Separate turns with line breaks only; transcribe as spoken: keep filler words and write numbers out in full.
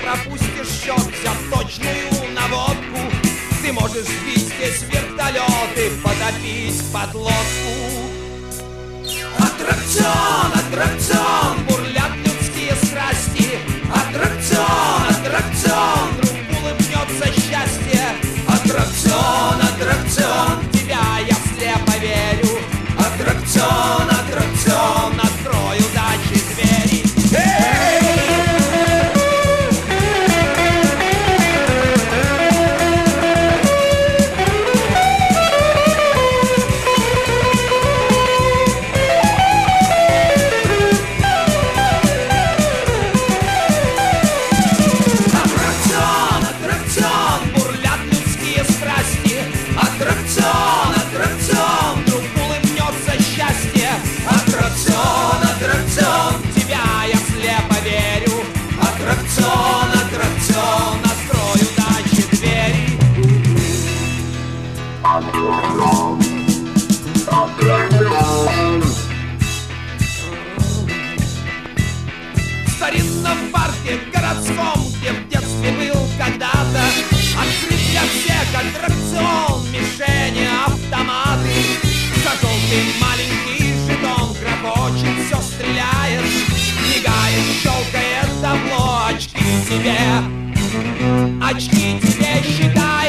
пропустишь счет, взяв точную наводку. Ты можешь сбить здесь вертолеты, потопить подлодку. Аттракцион, аттракцион, бурлят людские страсти. Аттракцион, аттракцион, вдруг улыбнется счастье. Аттракцион, аттракцион, в тебя я слепо верю. Аттракцион, аттракцион, открой удачи двери. Аттракцион, аттракцион, бурлят людские страсти. Аттракцион, аттракцион, вдруг улыбнется счастье. Аттракцион, аттракцион, в тебя я слепо верю. Аттракцион, аттракцион, открой удачи двери. В старинном парке городском, где в детстве был когда-то, открыт для всех аттракцион, мишени, автоматы. За желтый маленький жетон грохочет, все стреляет, мигает, щелкает табло. Очки тебе, очки тебе считают.